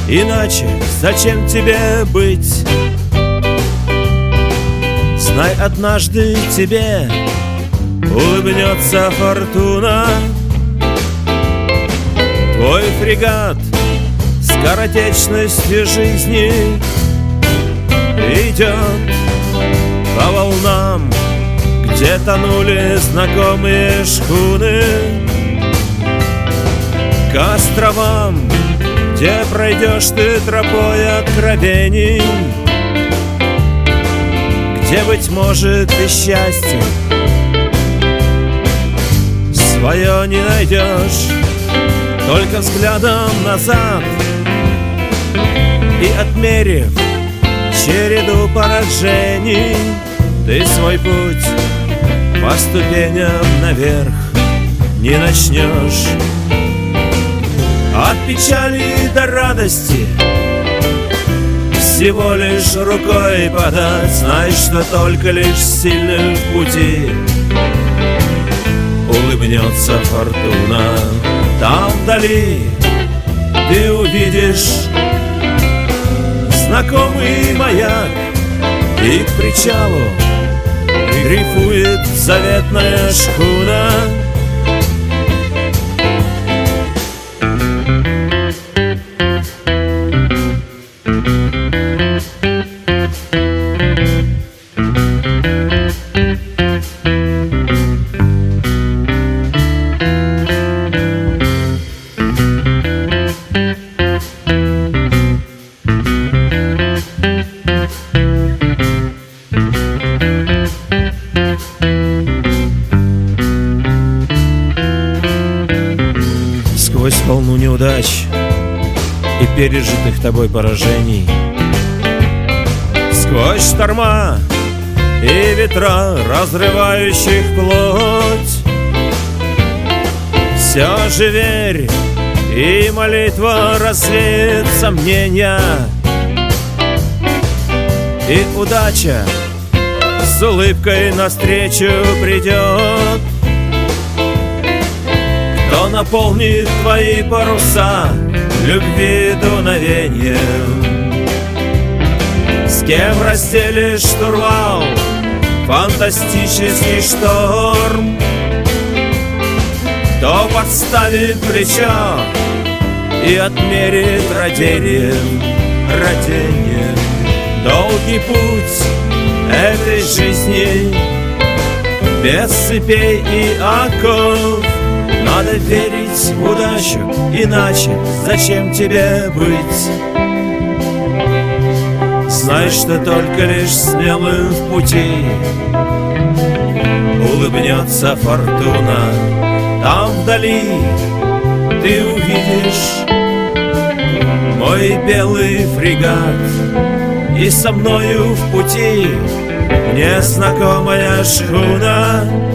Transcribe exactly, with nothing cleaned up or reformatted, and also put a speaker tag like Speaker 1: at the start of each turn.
Speaker 1: иначе зачем тебе быть? Знай, однажды тебе улыбнется фортуна. Твой фрегат скоротечностью жизни идет по волнам, где тонули знакомые шхуны, к островам, где пройдешь ты тропой откровений, где, быть может, и счастье свое не найдешь, только взглядом назад и отмерив череду поражений, ты свой путь по ступеням наверх не начнешь. От печали до радости всего лишь рукой подать. Знай, что только лишь сильным в пути улыбнется фортуна. Там вдали ты увидишь знакомый маяк, и к причалу дрейфует заветная шхуна. Сквозь волну неудач и пережитых тобой поражений, сквозь шторма и ветра, разрывающих плоть, все же верь, и молитва развеет сомнения, и удача с улыбкой навстречу придет. Кто наполнит твои паруса любви дуновением? С кем разделишь штурвал фантастический шторм? Кто подставит плечо и отмерит родением, родением долгий путь этой жизни без цепей и оков? Надо верить в удачу, иначе зачем тебе быть? Знай, что только лишь смелым в пути улыбнется фортуна. Там вдали ты увидишь мой белый фрегат, и со мною в пути незнакомая шхуна.